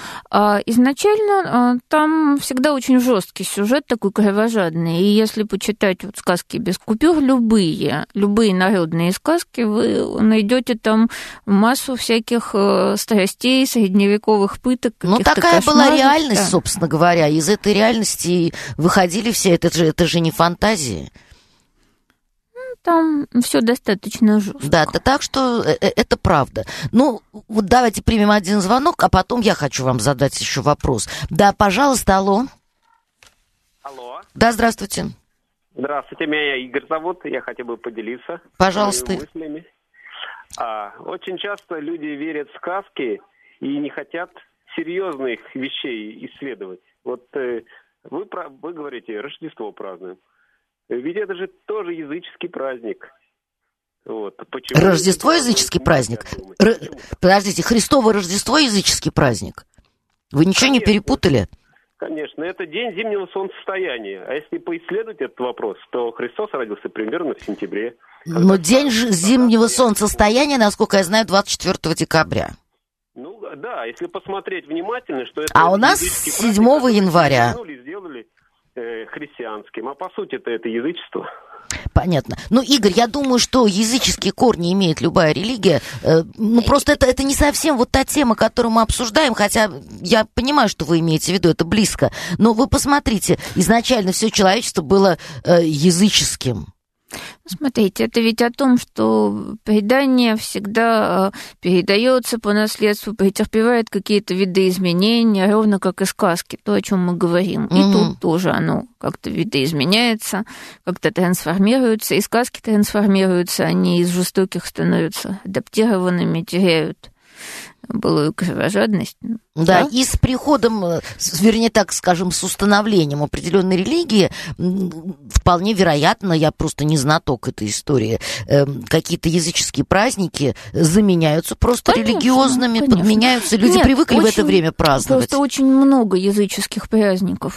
Изначально там всегда очень жесткий сюжет, такой кровожадный. И если почитать вот сказки без купюр, любые, любые народные сказки, вы найдете там массу всяких страстей, средневековых пыток. Ну, такая кошмаров. Была реальность, да. Собственно говоря. Из этой реальности выходили все. Это же, это же не фантазии. Там все достаточно жестко. Да, так что это правда. Ну, вот давайте примем один звонок, а потом я хочу вам задать еще вопрос. Да, пожалуйста, алло. Алло. Да, здравствуйте. Здравствуйте, меня Игорь зовут, я хотел бы поделиться. Пожалуйста. Мыслями. А, очень часто люди верят в сказки и не хотят серьезных вещей исследовать. Вот э, вы, вы говорите, Рождество празднуем. Ведь это же тоже языческий праздник. Вот. Почему Рождество языческий праздник? Р... Подождите, Христово Рождество языческий праздник? Вы ничего Конечно. не перепутали? Конечно, это день зимнего солнцестояния. А если поисследовать этот вопрос, то Христос родился примерно в сентябре. Но день же зимнего солнцестояния, насколько я знаю, двадцать четвёртого декабря. Ну да, если посмотреть внимательно, что это... А у нас седьмого января. Сделали христианским, а по сути-то это язычество. Понятно. Ну, Игорь, я думаю, что языческие корни имеет любая религия. Ну, просто это, это не совсем вот та тема, которую мы обсуждаем, хотя я понимаю, что вы имеете в виду, это близко. Но вы посмотрите, изначально все человечество было языческим. Смотрите, это ведь о том, что предание всегда передается по наследству, претерпевает какие-то видоизменения, ровно как и сказки, то, о чем мы говорим. И mm-hmm. тут тоже оно как-то видоизменяется, как-то трансформируется, и сказки трансформируются, они из жестоких становятся адаптированными, теряют былую кровожадность. Да, да, и с приходом, вернее, так скажем, с установлением определенной религии, вполне вероятно, я просто не знаток этой истории, какие-то языческие праздники заменяются просто конечно, религиозными, конечно. подменяются, люди Нет, привыкли очень, в это время праздновать. Просто очень много языческих праздников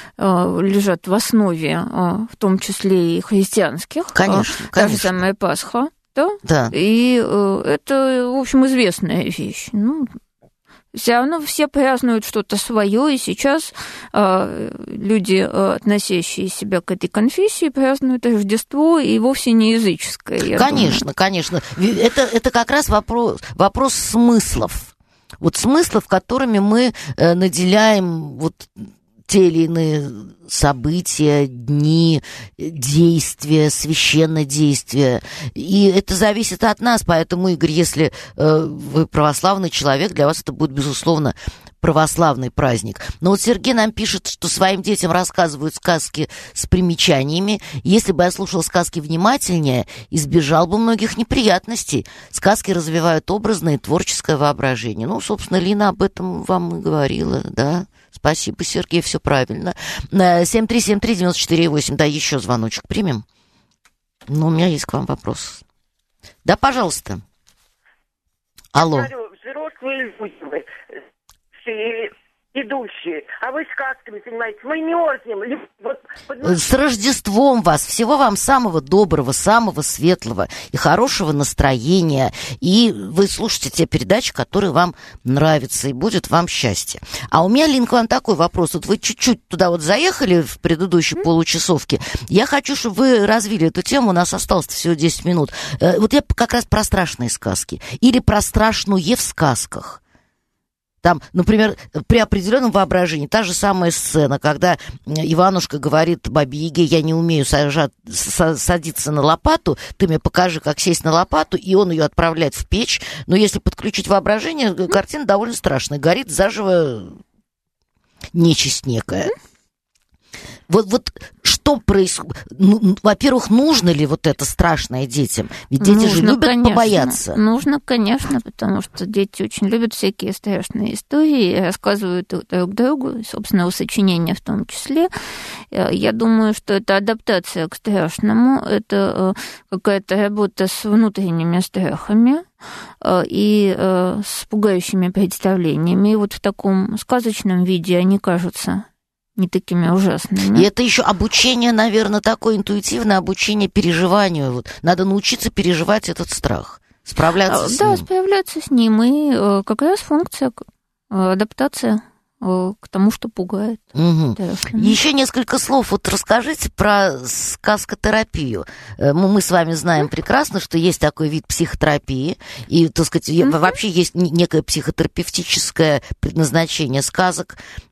лежат в основе, в том числе и христианских. Конечно, Та конечно. же самая Пасха. Да? Да. И э, это, в общем, известная вещь. Ну, все равно все празднуют что-то свое, и сейчас э, люди, э, относящие себя к этой конфессии, празднуют Рождество, и вовсе не языческое. Я конечно, думаю. конечно. Это, это как раз вопрос, вопрос смыслов. Вот смыслов, которыми мы э, наделяем вот те или иные события, дни, действия, священнодействия. И это зависит от нас, поэтому, Игорь, если э, вы православный человек, для вас это будет, безусловно, православный праздник. Но вот Сергей нам пишет, что своим детям рассказывают сказки с примечаниями. Если бы я слушал сказки внимательнее, избежал бы многих неприятностей. Сказки развивают образное и творческое воображение. Ну, собственно, Лина об этом вам и говорила, да? Спасибо, Сергей, все правильно. семь три семь три девять четыре восемь. Да, еще звоночек примем. Ну, у меня есть к вам вопрос. Да, пожалуйста. Алло. Я говорю, взрослые люди, идущие, а вы сказками занимаетесь, мы мерзнем. Вот, под... С Рождеством вас, всего вам самого доброго, самого светлого и хорошего настроения. И вы слушаете те передачи, которые вам нравятся, и будет вам счастье. А у меня, Лин, к вам такой вопрос. Вот вы чуть-чуть туда вот заехали в предыдущей mm-hmm. получасовке. Я хочу, чтобы вы развили эту тему, у нас осталось всего десять минут. Вот я как раз про страшные сказки. Или про страшное в сказках. Там, например, при определенном воображении та же самая сцена, когда Иванушка говорит бабе Яге: я не умею сажать, садиться на лопату, ты мне покажи, как сесть на лопату, и он ее отправляет в печь. Но если подключить воображение, картина довольно страшная. Горит заживо нечисть некая. Вот, вот что происходит? Ну, во-первых, нужно ли вот это страшное детям? Ведь дети нужно, же любят конечно. побояться. Нужно, конечно, потому что дети очень любят всякие страшные истории, рассказывают друг другу, собственно, сочинения в том числе. Я думаю, что это адаптация к страшному, это какая-то работа с внутренними страхами и с пугающими представлениями. И вот в таком сказочном виде они кажутся не такими ужасными. И это еще обучение, наверное, такое интуитивное обучение переживанию. Вот. Надо научиться переживать этот страх, справляться а, с да, ним. Да, справляться с ним. И как раз функция, адаптация к тому, что пугает. Угу. Еще несколько слов. Вот расскажите про сказкотерапию. Мы, мы с вами знаем прекрасно, что есть такой вид психотерапии, и, так сказать, угу. вообще есть некое психотерапевтическое предназначение сказок.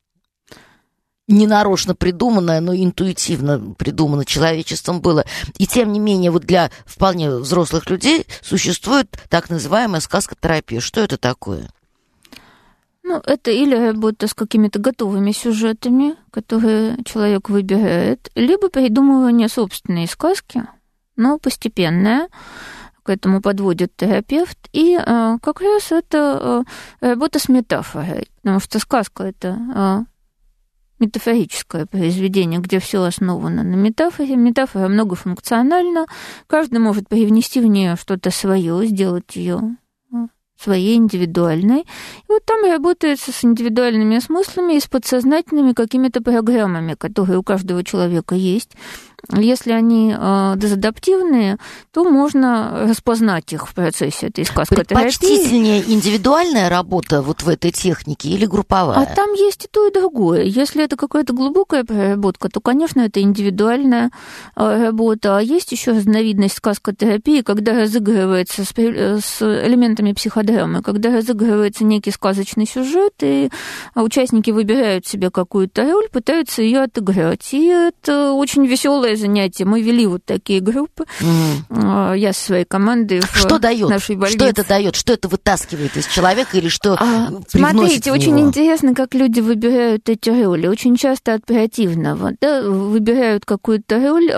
Ненарочно придуманное, но интуитивно придумано человечеством было. И тем не менее, вот для вполне взрослых людей существует так называемая сказкотерапия. Что это такое? Ну, это или работа с какими-то готовыми сюжетами, которые человек выбирает, либо придумывание собственной сказки, но постепенное. К этому подводит терапевт. И э, как раз это э, работа с метафорой, потому что сказка – это... Э, метафорическое произведение, где все основано на метафоре. Метафора многофункциональна. Каждый может привнести в нее что-то свое, сделать ее своей, индивидуальной. И вот там работается с индивидуальными смыслами и с подсознательными какими-то программами, которые у каждого человека есть. если они э, дезадаптивные, то можно распознать их в процессе этой сказкотерапии. Предпочтительнее индивидуальная работа вот в этой технике или групповая? А там есть и то, и другое. Если это какая-то глубокая проработка, то, конечно, это индивидуальная э, работа. А есть еще разновидность сказкотерапии, когда разыгрывается с, с элементами психодрамы, когда разыгрывается некий сказочный сюжет, и участники выбирают себе какую-то роль, пытаются ее отыграть. И это очень веселое занятие. Мы вели вот такие группы. Mm. Я со своей командой что в дает? нашей больнице. Что это дает? Что это вытаскивает из человека или что а, привносит смотрите, в очень него? интересно, как люди выбирают эти роли. Очень часто от противного. Да, выбирают какую-то роль,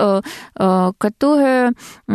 которая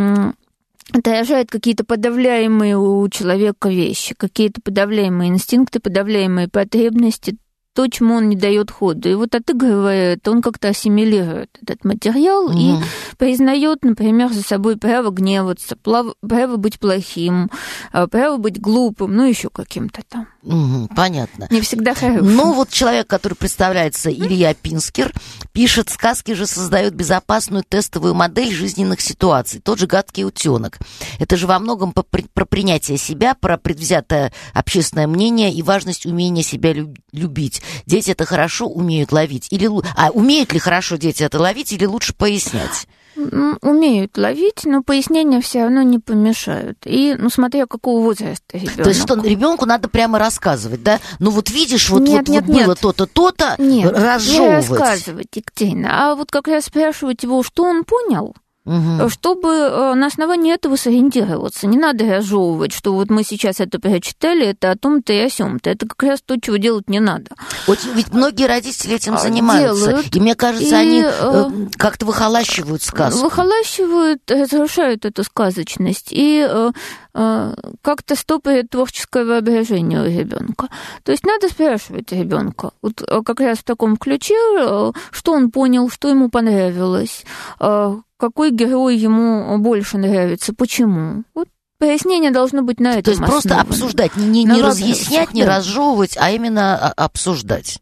отражает какие-то подавляемые у человека вещи, какие-то подавляемые инстинкты, подавляемые потребности, то, чему он не дает ходу. И вот отыгрывая это, он как-то ассимилирует этот материал mm-hmm. и признает, например, за собой право гневаться, право быть плохим, право быть глупым, ну, еще каким-то там. Mm-hmm, понятно. Не всегда хорошим. Ну, вот человек, который представляется Илья Пинскер, пишет, сказки же создают безопасную тестовую модель жизненных ситуаций. Тот же «Гадкий утенок». Это же во многом про принятие себя, про предвзятое общественное мнение и важность умения себя любить. Дети это хорошо умеют ловить? Или... А умеют ли хорошо дети это ловить или лучше пояснять? Умеют ловить, но пояснения все равно не помешают. И, ну, смотря какого возраста ребенок. То есть что ребенку надо прямо рассказывать, да? Ну вот видишь, вот, нет, вот, нет, вот нет. было то-то, то-то, нет, разжевывать. Не рассказывать, Екатерина, а вот как раз спрашивать его, что он понял, угу. чтобы на основании этого сориентироваться. Не надо разжевывать, что вот мы сейчас это прочитали, это о том-то и о сём-то. Это как раз то, чего делать не надо. Вот, ведь многие родители этим занимаются. Делают, и мне кажется, и, они э, как-то выхолащивают сказку. Выхолащивают, разрушают эту сказочность и э, э, как-то стопорят творческое воображение у ребенка. То есть надо спрашивать ребенка, вот как раз в таком ключе, что он понял, что ему понравилось, какой герой ему больше нравится, почему. Вот пояснение должно быть на этом То есть основано. просто обсуждать, не, не, не разъяснять, не разжевывать, а именно обсуждать.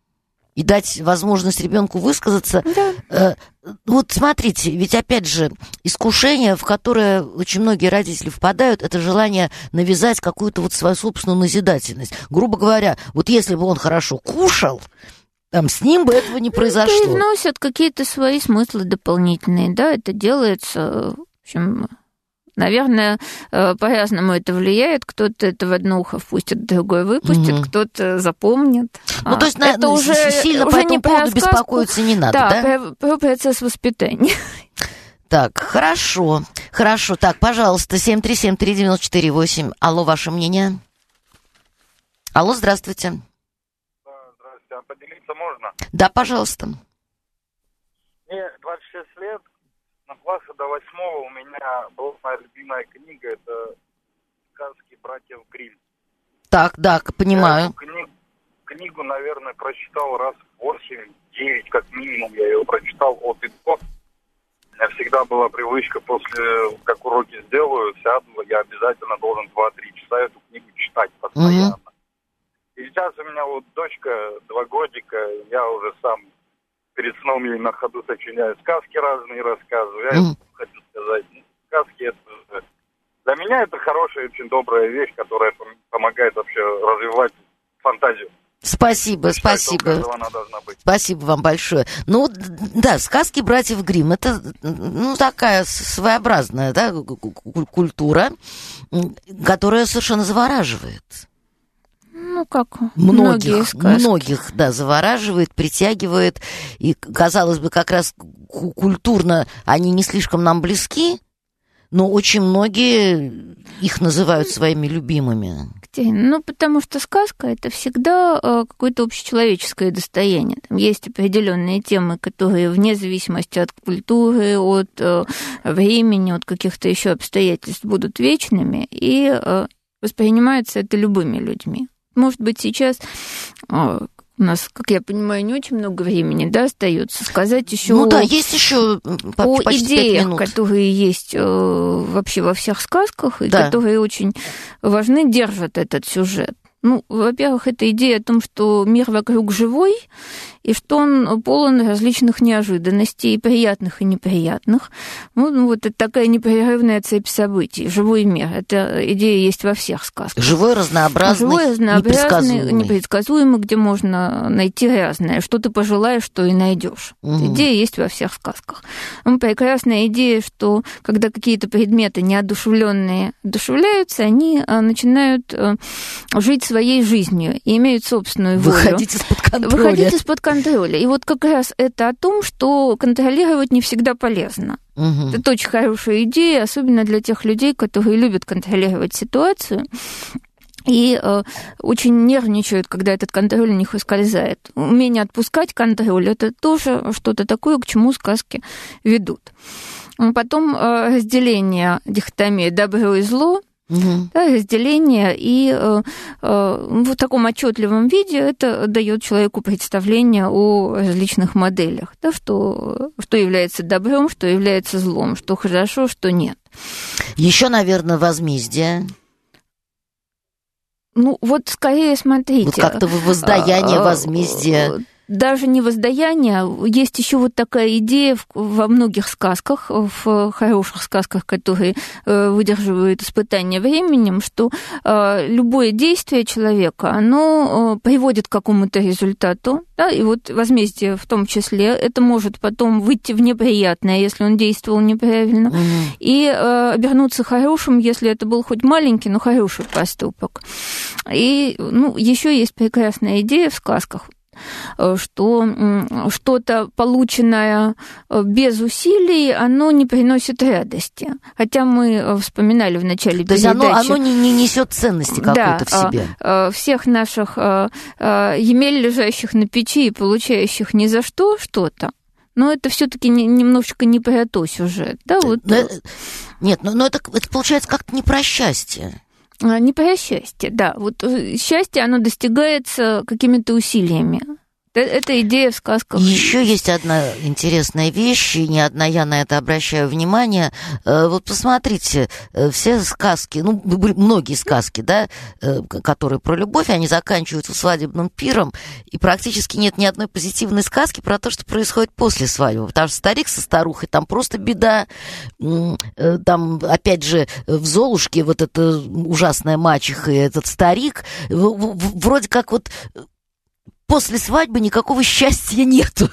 И дать возможность ребенку высказаться. Да. Вот смотрите, ведь опять же, искушение, в которое очень многие родители впадают, это желание навязать какую-то вот свою собственную назидательность. Грубо говоря, вот если бы он хорошо кушал, там, с ним бы этого не произошло. Это вносят какие-то свои смыслы дополнительные, да, это делается, в общем, наверное, по-разному это влияет, кто-то это в одно ухо впустит, другой выпустит, угу. кто-то запомнит. Ну, то есть это на, уже, сильно уже по этому поводу беспокоиться не надо, да? Да, про, про процесс воспитания. Так, хорошо, хорошо. Так, пожалуйста, семь три семь три девять четыре восемь. Алло, ваше мнение? Алло, здравствуйте. Поделиться можно? Да, пожалуйста. Мне двадцать шесть лет, на класса до восьмого у меня была моя любимая книга, это «Сказки братьев Гримм». Так, да, понимаю. Я книгу, книгу, наверное, прочитал раз восемь-девять, как минимум, я ее прочитал от и до. У меня всегда была привычка, после, как уроки сделаю, сяду, я обязательно должен два-три часа эту книгу читать постоянно. Угу. И сейчас у меня вот дочка, два годика, я уже сам перед сном ей на ходу сочиняю сказки разные, рассказываю. Я mm. хочу сказать, ну, сказки это... Для меня это хорошая, очень добрая вещь, которая помогает вообще развивать фантазию. Спасибо, я спасибо. Считаю, она должна быть. Спасибо вам большое. Ну, да, сказки братьев Гримм, это, ну, такая своеобразная, да, культура, которая совершенно завораживает. Ну, как многих, многих, да, завораживает, притягивает. И, казалось бы, как раз культурно они не слишком нам близки, но очень многие их называют своими любимыми. Ну, потому что сказка – это всегда какое-то общечеловеческое достояние. Там есть определенные темы, которые вне зависимости от культуры, от времени, от каких-то еще обстоятельств будут вечными, и воспринимается это любыми людьми. Может быть, сейчас у нас, как я понимаю, не очень много времени, да, остается сказать еще. Ну да, есть еще о идеях, которые есть вообще во всех сказках и да. которые очень важны, держат этот сюжет. Ну, во-первых, это идея о том, что мир вокруг живой, и что он полон различных неожиданностей, приятных и неприятных. Ну, вот это такая непрерывная цепь событий. Живой мир. Эта идея есть во всех сказках. Живой, разнообразный, Живой, разнообразный, непредсказуемый. непредсказуемый, где можно найти разное. Что ты пожелаешь, что и найдешь. Угу. Идея есть во всех сказках. Ну, прекрасная идея, что когда какие-то предметы неодушевленные одушевляются, они начинают жить своей жизнью и имеют собственную волю. Выходить из-под контроля. Выходить из-под контроля. И вот как раз это о том, что контролировать не всегда полезно. Угу. Это очень хорошая идея, особенно для тех людей, которые любят контролировать ситуацию и э, очень нервничают, когда этот контроль у них ускользает. Умение отпускать контроль – это тоже что-то такое, к чему сказки ведут. Потом э, разделение, дихотомия добро и зло. Угу. Да, разделение, и э, э, в таком отчетливом виде это дает человеку представление о различных моделях, да, что, что является добром, что является злом, что хорошо, что нет. Еще, наверное, возмездие. Ну, вот скорее смотрите. Вот как-то воздаяние, возмездие. Даже не воздаяние, есть еще вот такая идея во многих сказках, в хороших сказках, которые выдерживают испытания временем, что любое действие человека, оно приводит к какому-то результату, да, и вот возмездие в том числе, это может потом выйти в неприятное, если он действовал неправильно, mm-hmm. и обернуться хорошим, если это был хоть маленький, но хороший поступок. И ну, еще есть прекрасная идея в сказках, что что-то, полученное без усилий, оно не приносит радости. Хотя мы вспоминали в начале То передачи... То есть оно, оно не, не несет ценности какой-то да, в себе. Всех наших емель, лежащих на печи и получающих ни за что что-то, но это все-таки немножечко не про то сюжет. Да, вот... но, нет, но, но это, это получается как-то не про счастье. Не про счастье, да. Вот счастье, оно достигается какими-то усилиями. Это идея в сказках. Еще есть одна интересная вещь, и не одна я на это обращаю внимание. Вот посмотрите, все сказки, ну, многие сказки, да, которые про любовь, они заканчиваются свадебным пиром, и практически нет ни одной позитивной сказки про то, что происходит после свадьбы. Потому что старик со старухой, там просто беда. Там, опять же, в «Золушке» вот эта ужасная мачеха и этот старик, вроде как вот... После свадьбы никакого счастья нету.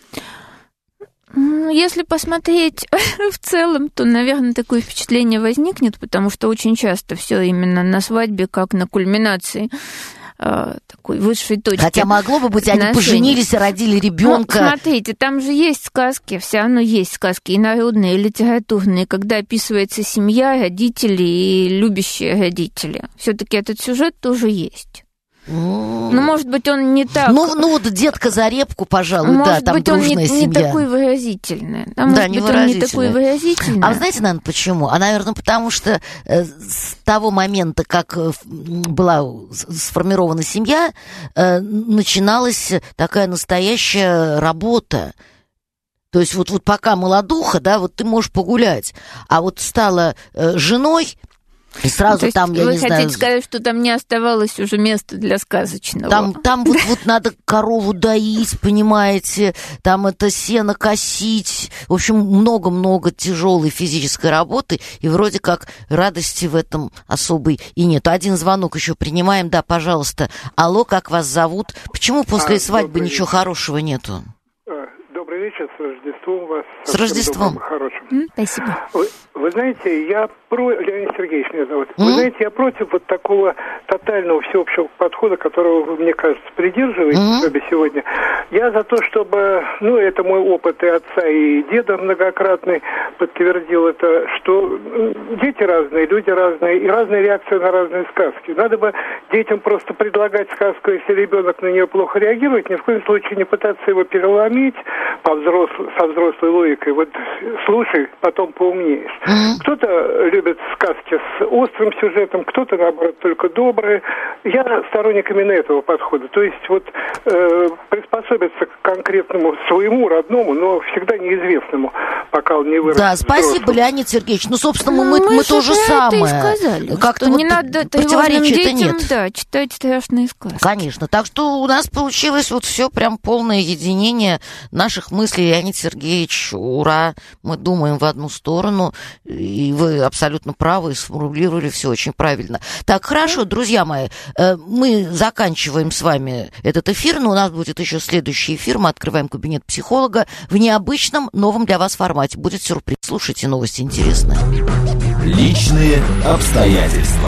Если посмотреть в целом, то, наверное, такое впечатление возникнет, потому что очень часто все именно на свадьбе, как на кульминации такой высшей точки. Хотя могло бы быть, они поженились и родили ребенка. Ну, смотрите, там же есть сказки, все равно есть сказки и народные, и литературные, когда описывается семья, родители и любящие родители. Все-таки этот сюжет тоже есть. Ну, может быть, он не так... Ну, ну вот детка за репку, пожалуй, может да, там быть, он дружная не, семья. не такой выразительный. Да, может да, не быть, он не такой выразительный. А вы знаете, наверное, почему? А, наверное, потому что э, с того момента, как э, была сформирована семья, э, начиналась такая настоящая работа. То есть вот, вот пока молодуха, да, вот ты можешь погулять, а вот стала э, женой... И сразу То там, есть я вы не хотите знаю... сказать, что там не оставалось уже места для сказочного? Там, там вот, вот надо корову доить, понимаете, там это сено косить. В общем, много-много тяжелой физической работы, и вроде как радости в этом особой и нет. Один звонок еще принимаем. Да, пожалуйста. Алло, как вас зовут? Почему после а, свадьбы ничего вечер. хорошего нету? Добрый вечер, с Рождеством вас. С Рождеством. Добрым, хорошим. Mm, спасибо. Вы, вы знаете, я про... Леонид Сергеевич меня зовут. Mm? Вы знаете, я против вот такого тотального всеобщего подхода, которого вы, мне кажется, придерживаетесь mm? обе сегодня. Я за то, чтобы, ну, это мой опыт и отца, и деда многократный подтвердил это, что дети разные, люди разные, и разные реакции на разные сказки. Надо бы детям просто предлагать сказку, если ребенок на нее плохо реагирует, ни в коем случае не пытаться его переломить по взрослой, со взрослой логикой. Вот слушай, потом поумнеешь. Mm-hmm. Кто-то любит сказки с острым сюжетом, кто-то, наоборот, только добрые. Я сторонник именно этого подхода. То есть вот э, приспособиться к конкретному своему родному, но всегда неизвестному пока он не вырос. Да, спасибо, взрослым. Леонид Сергеевич. Ну, собственно, мы, мы, мы, мы то же самое. Это и сказали, как-то что вот не надо противоречия-то нет. Да, читать страшные сказки. Конечно. Так что у нас получилось вот все прям полное единение наших мыслей. Леонид Сергеевич, ура, мы думаем в одну сторону, и вы абсолютно правы, сформулировали все очень правильно. Так, хорошо, друзья мои, мы заканчиваем с вами этот эфир, но у нас будет еще следующий эфир. Мы открываем кабинет психолога в необычном, новом для вас формате. Будет сюрприз. Слушайте, новости интересные. Личные обстоятельства.